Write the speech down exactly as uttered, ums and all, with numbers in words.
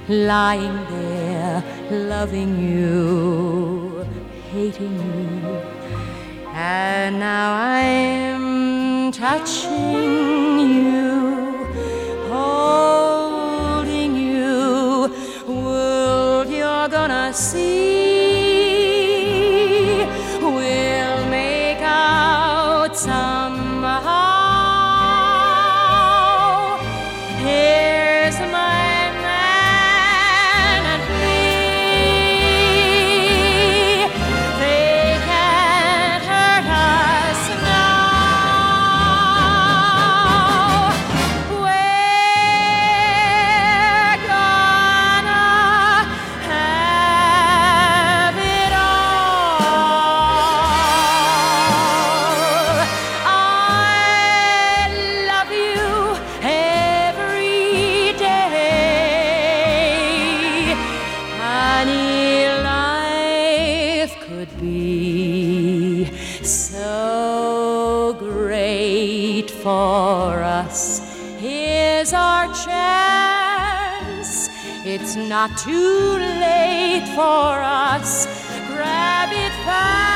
lying there, loving you, hating you. And now I'm touching you, holding you. World, you're gonna see, we'll make out somehow. Here's my man and me. They can't hurt us now. We're gonna have it all. I love you every day. Honey, life could be so great for us. Here's our chance. It's not too late for us. Grab it fast.